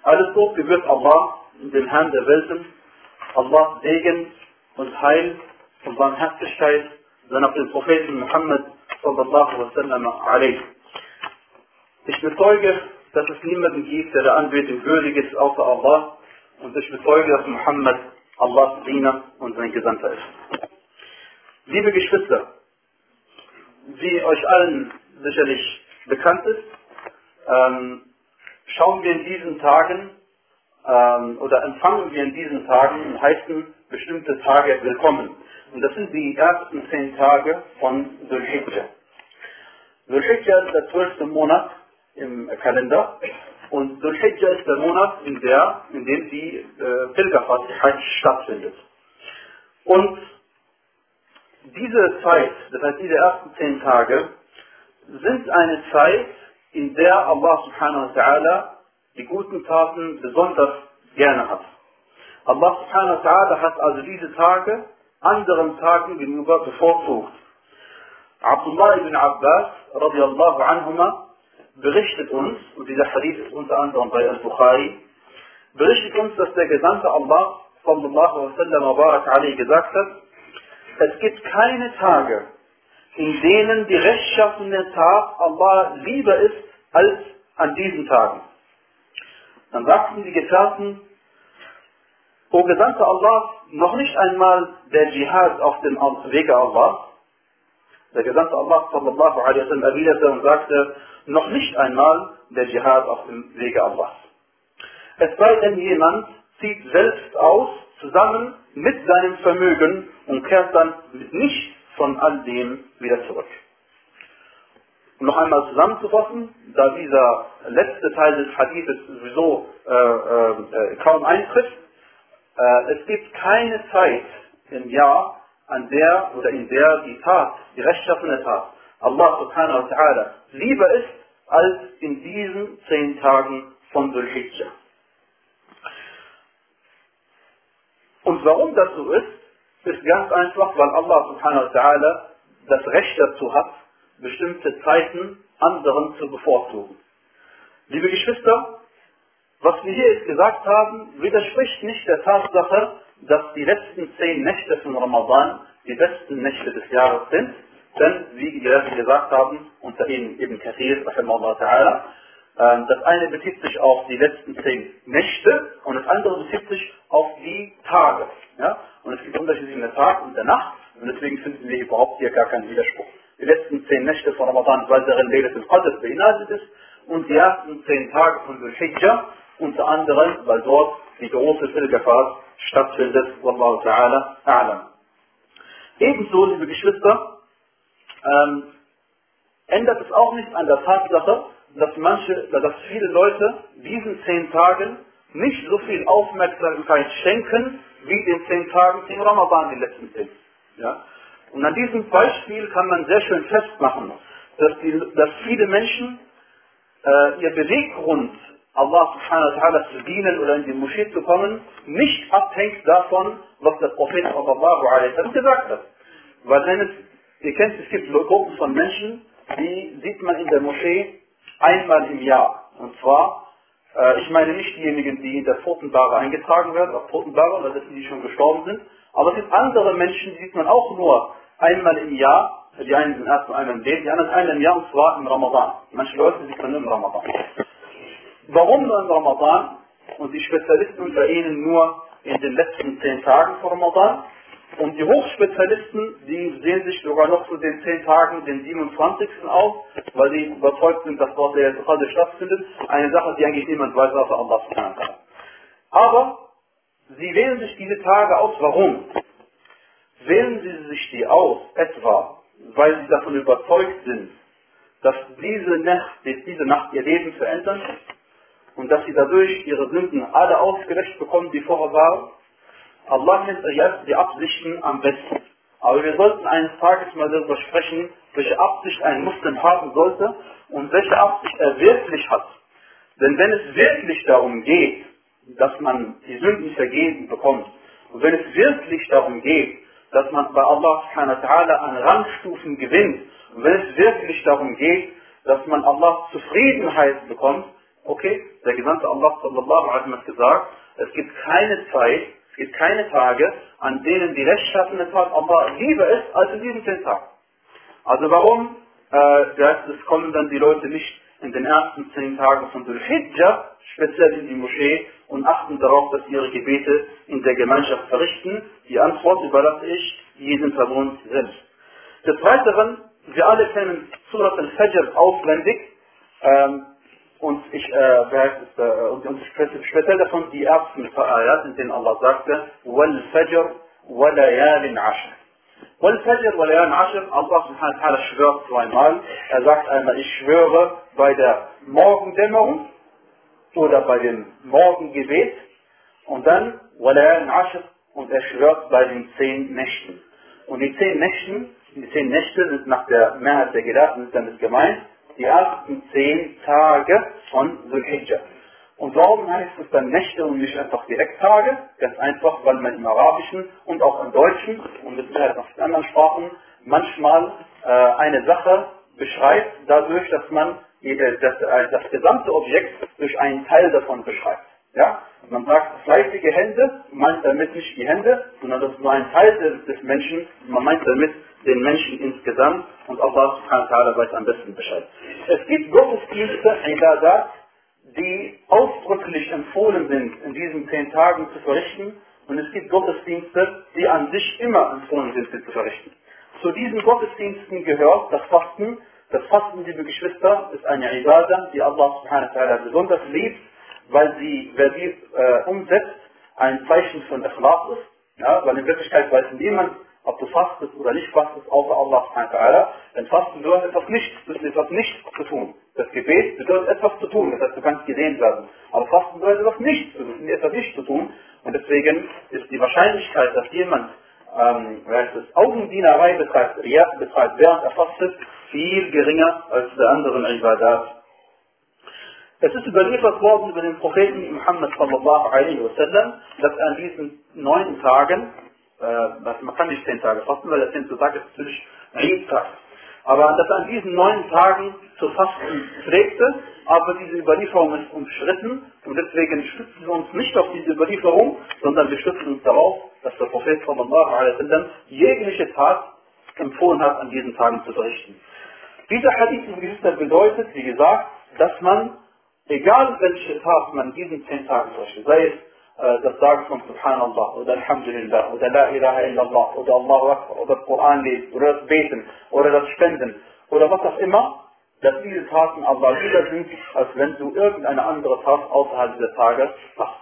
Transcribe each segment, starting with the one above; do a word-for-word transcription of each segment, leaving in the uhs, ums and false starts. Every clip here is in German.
Alles Lob gebührt Allah, dem Herrn der Welten. Allah Segen und Heil und Barmherzigkeit sind auf den Propheten Muhammad sallallahu wa sallam alayhi. Ich bezeuge, dass es niemanden gibt, der der Anbetung würdig ist, außer Allah. Und ich bezeuge, dass Muhammad Allahs Diener und sein Gesandter ist. Liebe Geschwister, wie euch allen sicherlich bekannt ist, ähm, schauen wir in diesen Tagen ähm, oder empfangen wir in diesen Tagen und heißen bestimmte Tage willkommen. Und das sind die ersten zehn Tage von Dhul Hijjah. Dhul Hijjah ist der zwölfte Monat im Kalender und Dhul Hijjah ist der Monat, in, der, in dem die äh, Pilgerfahrt, die Hajj, stattfindet. Und diese Zeit, das heißt diese ersten zehn Tage, sind eine Zeit, in der Allah subhanahu wa ta'ala die guten Taten besonders gerne hat. Allah subhanahu wa ta'ala hat also diese Tage anderen Tagen gegenüber bevorzugt. Abdullah ibn Abbas radiallahu anhuma berichtet uns, und dieser Hadith ist unter anderem bei Al-Bukhari, berichtet uns, dass der Gesandte Allah sallallahu wa sallam wa barak alayhi gesagt hat, es gibt keine Tage, in denen die rechtschaffene Tat Allah lieber ist als an diesen Tagen. Dann sagten die Gefährten, O Gesandter Allah, noch nicht einmal der Dschihad auf dem Wege Allah. Der Gesandte Allah sallallahu alaihi wa sallam erwiderte und sagte, noch nicht einmal der Dschihad auf dem Wege Allah. Es sei denn, jemand zieht selbst aus, zusammen mit seinem Vermögen und kehrt dann mit nichts von all dem wieder zurück. Um noch einmal zusammenzufassen, da dieser letzte Teil des Hadithes sowieso äh, äh, kaum eintrifft, äh, es gibt keine Zeit im Jahr, an der oder in der die Tat, die rechtschaffene Tat, Allah subhanahu wa ta'ala lieber ist, als in diesen zehn Tagen von Dhul Hijjah. Und warum das so ist, ist ganz einfach, weil Allah subhanahu wa ta'ala das Recht dazu hat, bestimmte Zeiten anderen zu bevorzugen. Liebe Geschwister, was wir hier jetzt gesagt haben, widerspricht nicht der Tatsache, dass die letzten zehn Nächte von Ramadan die besten Nächte des Jahres sind, denn, wie wir gesagt haben, unter ihnen Ibn Kathir, rahimahullah ta'ala, das eine bezieht sich auf die letzten zehn Nächte und das andere bezieht sich auf die Tage. Ja? Und es gibt Unterschiede in der Tag und der Nacht und deswegen finden wir überhaupt hier gar keinen Widerspruch. Die letzten zehn Nächte von Ramadan, weil darin Laylatul Qadr beinhaltet ist, und die ersten zehn Tage von Dhul Hijjah, unter anderem, weil dort die große Pilgerfahrt stattfindet, wallahu ta'ala a'lam. Ebenso, liebe Geschwister, ähm, ändert es auch nichts an der Tatsache, dass manche, dass viele Leute diesen zehn Tagen nicht so viel Aufmerksamkeit schenken, wie den zehn Tagen in Ramadan, die letzten zehn. Ja? Und an diesem Beispiel kann man sehr schön festmachen, dass, die, dass viele Menschen äh, ihr Beweggrund, Allah subhanahu wa ta'ala zu dienen oder in die Moschee zu kommen, nicht abhängt davon, was der Prophet sallallahu alaihi wa sallam gesagt hat. Weil wenn es, ihr kennt, es gibt Gruppen von Menschen, die sieht man in der Moschee einmal im Jahr. Und zwar, äh, ich meine nicht diejenigen, die in der Totenbahre eingetragen werden, auf Totenbahre, weil das sind die schon gestorben sind, aber es gibt andere Menschen, die sieht man auch nur einmal im Jahr. Die einen sind erst einmal im Leben, die anderen einmal im Jahr, und zwar im Ramadan. Manche Leute sieht man nur im Ramadan. Warum nur im Ramadan? Und die Spezialisten unter ihnen nur in den letzten zehn Tagen vor Ramadan. Und die Hochspezialisten, die sehen sich sogar noch zu den zehn Tagen, den siebenundzwanzigsten aus, weil sie überzeugt sind, dass dort der Qadr stattfindet. Eine Sache, die eigentlich niemand weiß, außer Allah subhanahu wa ta'ala. Aber sie wählen sich diese Tage aus. Warum? Wählen sie sich die aus, etwa, weil sie davon überzeugt sind, dass diese Nacht, diese Nacht ihr Leben verändern und dass sie dadurch ihre Sünden alle ausgelöscht bekommen, die vorher waren? Allah kennt jetzt die Absichten am besten. Aber wir sollten eines Tages mal darüber sprechen, welche Absicht ein Muslim haben sollte und welche Absicht er wirklich hat. Denn wenn es wirklich darum geht, dass man die Sünden vergeben bekommt, und wenn es wirklich darum geht, dass man bei Allah subhanahu wa ta'ala an Rangstufen gewinnt, und wenn es wirklich darum geht, dass man Allahs Zufriedenheit bekommt, Okay, der Gesandte Allah sallallahu alaihi wasallam hat gesagt, es gibt keine Zeit, es gibt keine Tage, an denen die rechtschaffene Tat Allah lieber ist als in diesen zehn Tagen. Also warum äh, das, es kommen dann die Leute nicht in den ersten zehn Tagen von Dhul Hijjah speziell in die Moschee und achten darauf, dass sie ihre Gebete in der Gemeinschaft verrichten? Die Antwort überlasse ich jedem Person selbst. Des Weiteren, wir alle kennen Surat al-Fajr auswendig, ähm, und ich, äh, wer heißt es, äh, und, und speziell davon die ersten Ayat, in denen Allah sagte, wal-Fajr wa-layalin ashr. Wal-Fajr wa-layalin ashr, Allah subhanahu wa ta'ala schwört zweimal. Er sagt einmal, ich schwöre bei der Morgendämmerung oder bei dem Morgengebet, und dann wa-layalin ashr, und er schwört bei den zehn Nächten. Und die zehn Nächten, die zehn Nächte sind nach der Mehrheit der Gelehrten damit gemeint, die ersten zehn Tage von Dhul Hijjah. Und warum heißt es dann Nächte und nicht einfach direkt Tage? Ganz einfach, weil man im Arabischen und auch im Deutschen und mit Sicherheit auch in anderen Sprachen manchmal äh, eine Sache beschreibt, dadurch, dass man äh, das, äh, das gesamte Objekt durch einen Teil davon beschreibt. Ja? Man sagt fleißige Hände, meint damit nicht die Hände, sondern das ist nur ein Teil des, des Menschen, man meint damit den Menschen insgesamt, und Allah subhanahu wa ta'ala weiß am besten Bescheid. Es gibt Gottesdienste, Ibadat, die ausdrücklich empfohlen sind, in diesen zehn Tagen zu verrichten, und es gibt Gottesdienste, die an sich immer empfohlen sind, sie zu verrichten. Zu diesen Gottesdiensten gehört das Fasten. Das Fasten, liebe Geschwister, ist eine Ibadah, die Allah subhanahu wa ta'ala besonders liebt, weil sie, wer sie äh, umsetzt, ein Zeichen von Ikhlas ist. Ja, weil in Wirklichkeit weiß niemand, ob du fastest oder nicht fastest, außer Allah subhanahu wa ta'ala. Denn Fasten bedeutet etwas nichts, bedeutet etwas nichts zu tun. Das Gebet bedeutet etwas zu tun, das heißt, du kannst gesehen werden. Aber Fasten bedeutet etwas nichts, du bedeutet etwas nicht zu tun. Und deswegen ist die Wahrscheinlichkeit, dass jemand ähm, es, Augendienerei betreibt, Riya betreibt, während er fastet, viel geringer als bei anderen Ibadat. Es ist überliefert worden über den Propheten Muhammad sallallahu alaihi wasallam, dass er an diesen neun Tagen, äh, man kann nicht zehn Tage fasten, weil der zehnte Tag ist natürlich Eid-Tag, aber dass er an diesen neun Tagen zu fasten pflegte, aber diese Überlieferung ist umstritten, und deswegen stützen wir uns nicht auf diese Überlieferung, sondern wir stützen uns darauf, dass der Prophet sallallahu alaihi wasallam jegliche Tat empfohlen hat, an diesen Tagen zu verrichten. Dieser Hadith bedeutet, wie gesagt, dass man, egal welche Tat man in diesen zehn Tagen verrichtet, sei es äh, das Sagen von Subhanallah oder Alhamdulillah oder La ilaha illallah oder Allahu Akbar oder das Koran lesen oder das Beten oder das Spenden oder was auch immer, dass diese Taten Allah lieber sind, als wenn du irgendeine andere Tat außerhalb dieser Tage machst.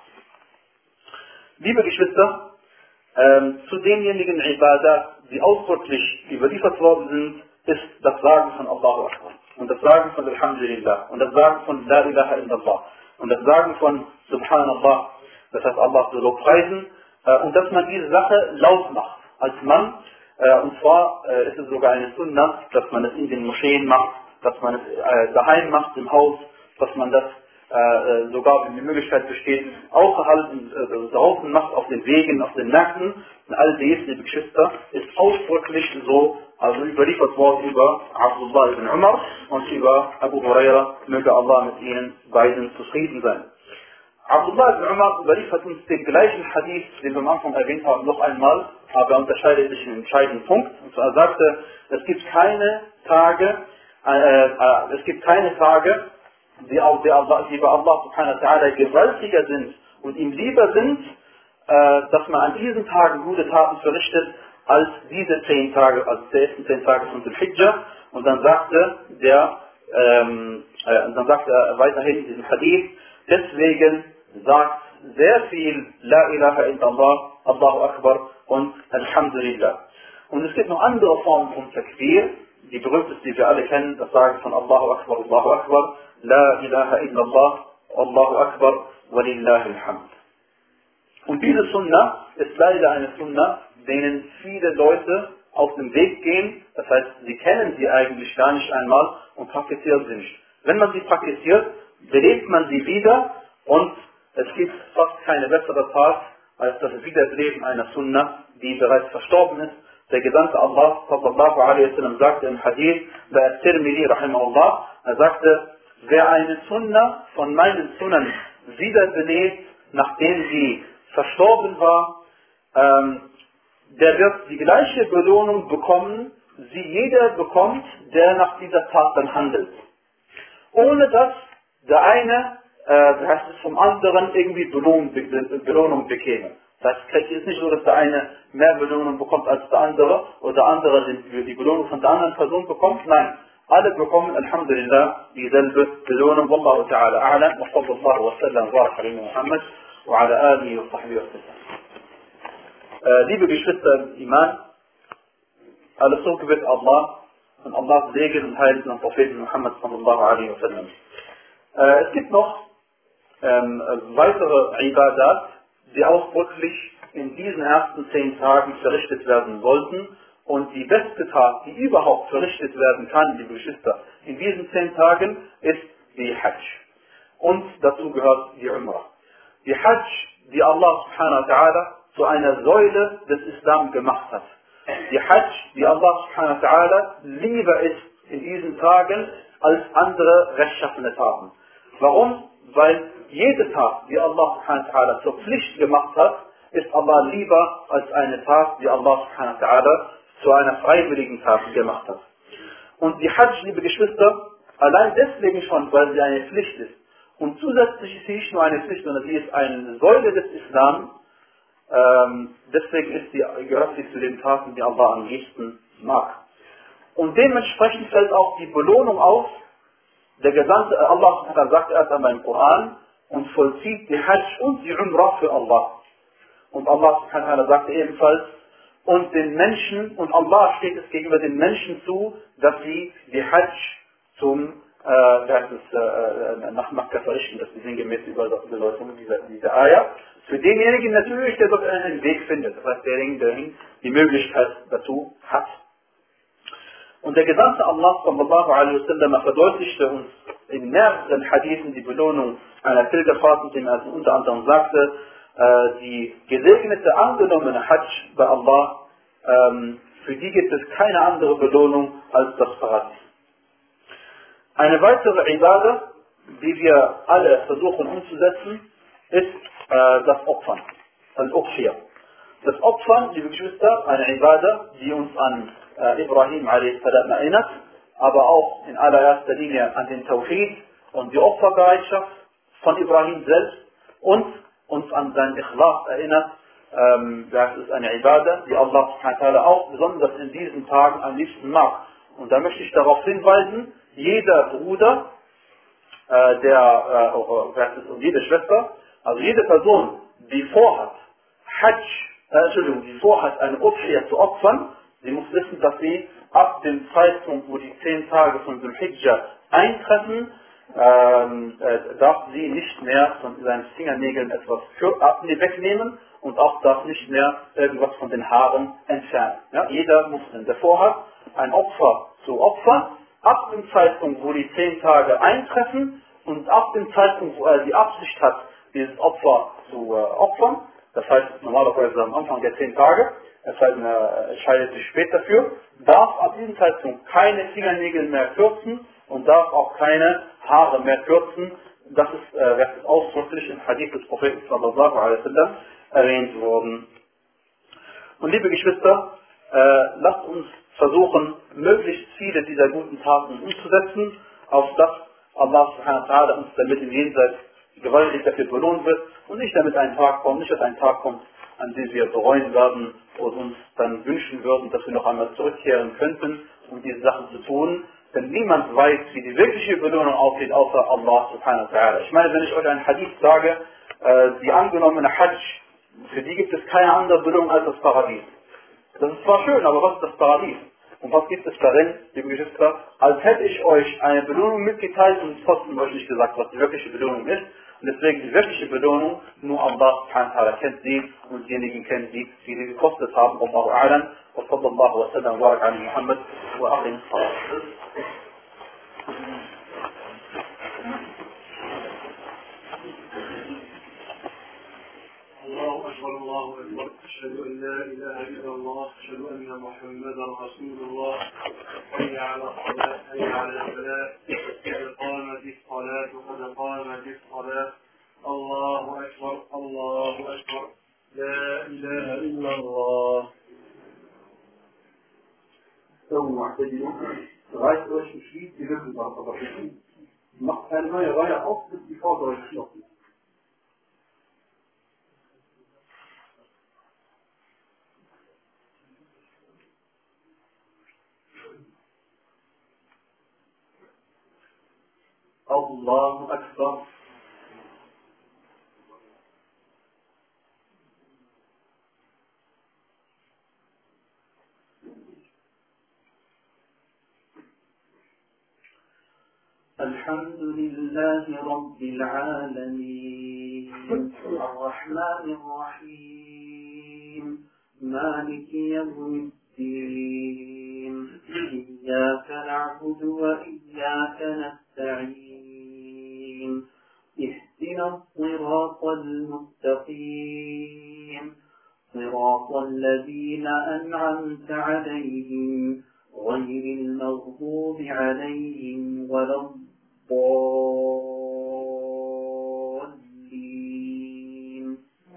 Liebe Geschwister, ähm, zu denjenigen Ibadat, die ausdrücklich überliefert worden sind, ist das Sagen von Allahu Akbar und das Sagen von Alhamdulillah und das Sagen von La ilaha illallah und das Sagen von Subhanallah, das heißt Allah zu lobpreisen, äh, und dass man diese Sache laut macht als Mann, äh, und zwar äh, ist es sogar eine Sunna, dass man es in den Moscheen macht, dass man es äh, daheim macht im Haus, dass man das äh, sogar, wenn die Möglichkeit besteht, außerhalb äh, draußen macht, auf den Wegen, auf den Märkten. Und all dies, liebe Geschwister, ist ausdrücklich so, also überliefert worden über Abdullah ibn Umar und über Abu Huraira, möge Allah mit ihnen beiden zufrieden sein. Abdullah ibn Umar überliefert uns den gleichen Hadith, den wir am Anfang erwähnt haben, noch einmal, aber er unterscheidet sich in einem entscheidenden Punkt. Und zwar sagte, es gibt keine Tage, äh, äh, es gibt keine Tage, die, auch, die, Allah, die bei Allah subhanahu wa ta'ala gewaltiger sind und ihm lieber sind, äh, dass man an diesen Tagen gute Taten verrichtet, als diese zehn Tage, als die ersten zehn Tage von Dhul Hijjah. Und dann sagte der, ähm, äh, und dann sagte er weiterhin in diesem Hadith, deswegen sagt sehr viel La ilaha illallah, Allahu Akbar und Alhamdulillah. Und es gibt noch andere Formen von Takbir, die berühmteste, die wir alle kennen, das Sagen von Allahu Akbar, Allahu Akbar, La ilaha illallah, Allahu Akbar, walillahi alhamd. Und diese Sunna ist leider eine Sunna, denen viele Leute auf den Weg gehen, das heißt, sie kennen sie eigentlich gar nicht einmal und praktizieren sie nicht. Wenn man sie praktiziert, belebt man sie wieder, und es gibt fast keine bessere Tat als das Wiederbeleben einer Sunna, die bereits verstorben ist. Der Gesandte Allah sallallahu alaihi wasallam sagte im Hadith bei At-Tirmidhi rahimahullah, er sagte, wer eine Sunna von meinen Sunnen wiederbelebt, nachdem sie verstorben war, ähm, der wird die gleiche Belohnung bekommen, sie jeder bekommt, der nach dieser Tat dann handelt. Ohne dass der eine, äh, das heißt, vom anderen irgendwie Belohnung, Belohnung bekäme. Das heißt, es ist nicht so, dass der eine mehr Belohnung bekommt als der andere oder der andere die, die Belohnung von der anderen Person bekommt. Nein, alle bekommen, Alhamdulillah, dieselbe Belohnung. Wallahu ta'ala a'lam, wa sallallahu wa sallam wa baraka ala Muhammad wa ala alihi wa sahbihi wa sallam. Liebe Geschwister im Iman, alles so gebet Allah und Allahs Segen und Heil und Propheten Muhammad sallallahu alaihi wa sallam. Äh, es gibt noch ähm, weitere Ibadat, die ausdrücklich in diesen ersten zehn Tagen verrichtet werden sollten. Und die beste Tat, die überhaupt verrichtet werden kann, liebe Geschwister, in diesen zehn Tagen, ist die Hajj. Und dazu gehört die Umrah. Die Hajj, die Allah subhanahu wa ta'ala zu einer Säule des Islam gemacht hat. Die Hajj, die Allah subhanahu wa ta'ala lieber ist in diesen Tagen als andere rechtschaffene Taten. Warum? Weil jede Tat, die Allah subhanahu wa ta'ala zur Pflicht gemacht hat, ist Allah lieber als eine Tat, die Allah subhanahu wa ta'ala zu einer freiwilligen Tat gemacht hat. Und die Hajj, liebe Geschwister, allein deswegen schon, weil sie eine Pflicht ist. Und zusätzlich ist sie nicht nur eine Pflicht, sondern sie ist eine Säule des Islam. Ähm, deswegen ist sie, gehört sie zu den Taten, die Allah am liebsten mag. Und dementsprechend fällt auch die Belohnung auf. Der Gesandte, Allah sagt erst einmal im Koran und vollzieht die Hajj und die Umrah für Allah. Und Allah sagte ebenfalls, und den Menschen, und Allah steht es gegenüber den Menschen zu, dass sie die Hajj zum, äh, das ist, äh, nach Makkah verrichten, das ist sinngemäß die Bedeutung dieser, dieser Ayah. Für denjenigen natürlich, der dort einen Weg findet, das heißt, derjenige, der die Möglichkeit dazu hat. Und der Gesandte Allah sallallahu alaihi wasallam verdeutlichte uns in mehreren Hadithen die Belohnung einer Pilgerfahrt, indem er unter anderem sagte, äh, die gesegnete angenommene Hajj bei Allah, ähm, für die gibt es keine andere Belohnung als das Paradies. Eine weitere Ibadah, die wir alle versuchen umzusetzen, ist äh, das Opfern, Al-Uqfiyah. Das Opfern, liebe Geschwister, eine Ibadah, die uns an äh, Ibrahim a s. erinnert, aber auch in allererster Linie an den Tawhid und die Opferbereitschaft von Ibrahim selbst und uns an sein Ikhlas erinnert. Ähm, das ist eine Ibadah, die Allah subhanahu wa ta'ala auch besonders in diesen Tagen am liebsten mag. Und da möchte ich darauf hinweisen, jeder Bruder, äh, der, äh, und jede Schwester, also jede Person, die vorhat, Hajj, äh, Entschuldigung, die vorhat, eine Udhiyah zu opfern, sie muss wissen, dass sie ab dem Zeitpunkt, wo die zehn Tage von Dhul-Hijjah eintreffen, ähm, äh, darf sie nicht mehr von seinen Fingernägeln etwas wegnehmen und auch darf nicht mehr irgendwas von den Haaren entfernen. Ja? Jeder Muslim, der vorhat, ein Opfer zu opfern, ab dem Zeitpunkt, wo die zehn Tage eintreffen und ab dem Zeitpunkt, wo er die Absicht hat, dieses Opfer zu äh, opfern, das heißt normalerweise am Anfang der zehn Tage, es sei denn, er entscheidet sich später dafür, darf ab diesem Zeitpunkt keine Fingernägel mehr kürzen und darf auch keine Haare mehr kürzen. Das ist, äh, das ist ausdrücklich im Hadith des Propheten sallallahu alaihi wasallam erwähnt worden. Und liebe Geschwister, äh, lasst uns versuchen, möglichst viele dieser guten Taten umzusetzen, auf das Allah subhanahu wa ta'ala uns damit im Jenseits gewaltig dafür belohnt wird und nicht damit ein Tag kommt, nicht dass ein Tag kommt, an dem wir bereuen werden und uns dann wünschen würden, dass wir noch einmal zurückkehren könnten, um diese Sachen zu tun. Denn niemand weiß, wie die wirkliche Belohnung aussieht, außer Allah subhanahu wa ta'ala. Ich meine, wenn ich euch einen Hadith sage, äh, die angenommene Hajj, für die gibt es keine andere Belohnung als das Paradies. Das ist zwar schön, aber was ist das Paradies? Und was gibt es darin, liebe Geschwister? Als hätte ich euch eine Belohnung mitgeteilt und trotzdem euch nicht gesagt, was die wirkliche Belohnung ist. Und deswegen die wirkliche Belohnung, nur Allah subhanahu wa ta'ala kennt sie und diejenigen kennen sie, die sie gekostet haben. Wallahu a'lam. Wa sallallahu wa sallam wa baraka ala Muhammad wa aqim as-salat. الله أكبر الله أكبر أشهد أن لا إله إلا الله أشهد أن محمدا رسول الله حي على الصلاة حي على الفلاح قد قامت الصلاة قد قامت الصلاة الله أكبر الله أكبر لا إله إلا الله. استووا معتدلون غاية وش الشيء تجرب بعض الرحيم مقهى ما غاية أصل استفاضة والشيء. الله أكبر. الحمد لله رب العالمين الرحمن الرحيم مالك يوم الدين إياك نعبد وإياك نستعين اهدنا الصراط المستقيم صراط الذين أنعمت عليهم غير المغضوب عليهم ولا الضالين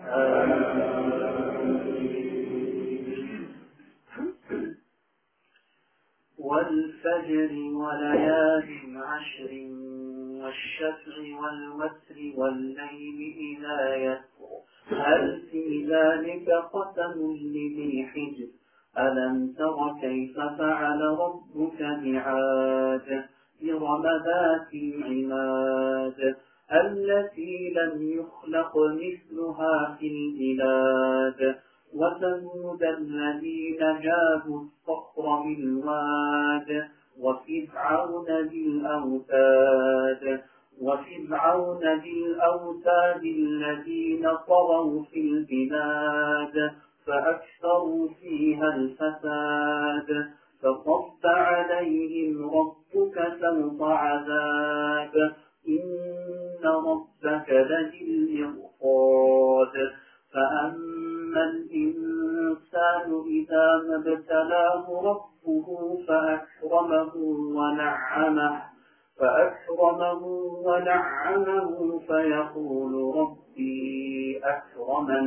والفجر وليال عشر والشفع والوتر والليل إذا يسر هل في ذلك قسم لذي حجر ألم تر كيف فعل ربك بعاد إرم ذات العماد التي لم يخلق مثلها في البلاد وثمود الذين جابوا الصخر بالواد وفرعون ذي الأوتاد وفرعون ذي الأوتاد الذين طغوا في البلاد فأكثروا فيها الفساد فصب عليهم ربك سوط عذاب إن ربك لبالمرصاد فأما الإنسان إذا ما ابتلاه ربه فأكرمه ونعمه فأكرمه ونعمه فيقول ربي أكرمن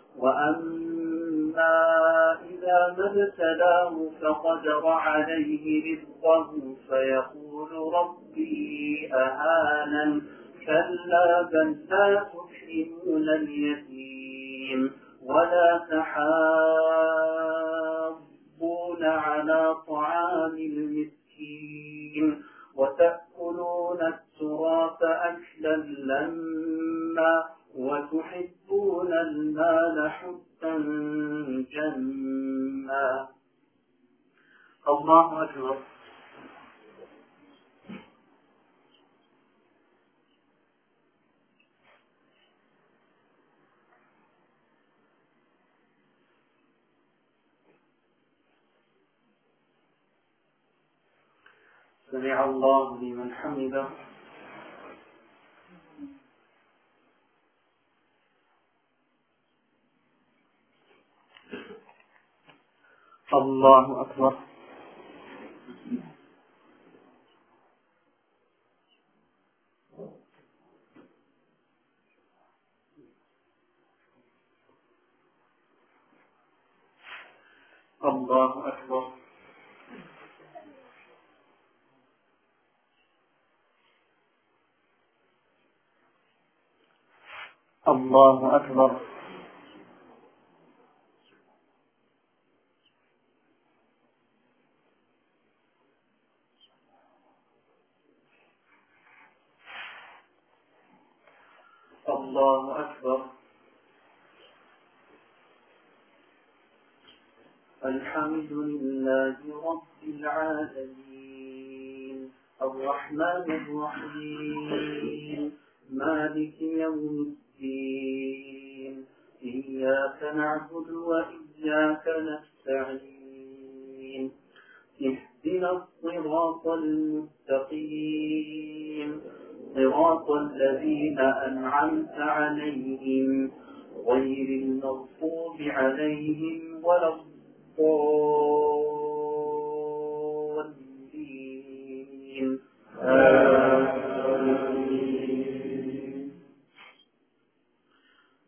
وأما إذا ما ابتلاه فقدر عليه رزقه فيقول ربي أهانن كلا بل لا تكرمون اليتيم ولا تحاضون على طعام المسكين وتأكلون التراث أكلا لما وتحبون المال حبا جما. الله أكبر. سمع الله لمن حمده. الله أكبر. الله أكبر. الله أكبر. الله أكبر. الحمد لله رب العالمين الرحمن الرحيم مالك يوم الدين إياك نعبد وإياك نستعين اهدنا الصراط المستقيم صراط الذين أنعمت عليهم غير المغضوب عليهم ولا الضالين. آمين.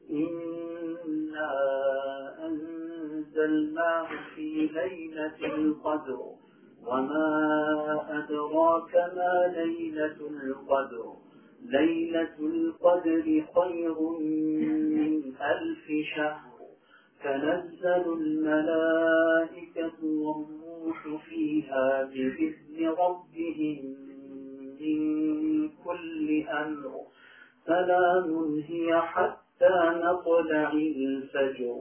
إنا أنزلناه في ليلة القدر وما أدراك ما ليلة القدر ليلة القدر خير من ألف شهر تنزل الملائكة والروح فيها بإذن ربهم من كل أمر سلام هي حتى مطلع الفجر.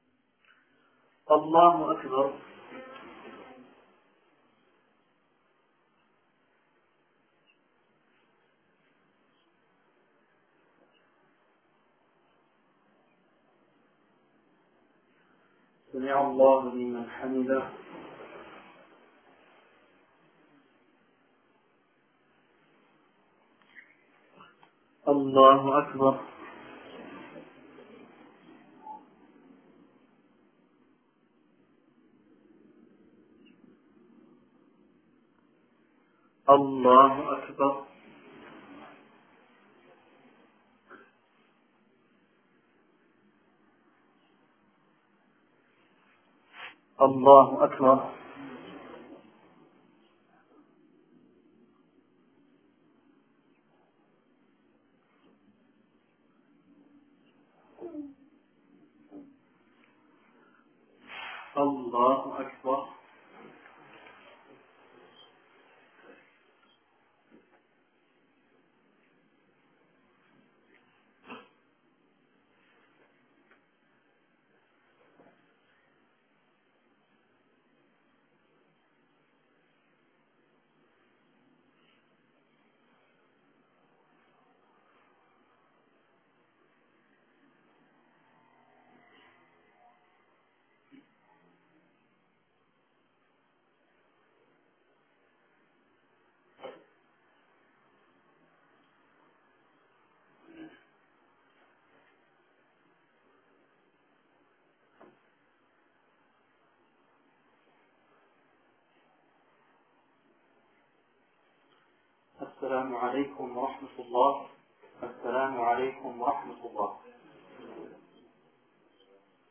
الله أكبر. سمع الله لمن حمده. الله أكبر. الله أكبر. الله أكبر. الله أكبر. السلام عليكم ورحمة الله. السلام عليكم ورحمة الله.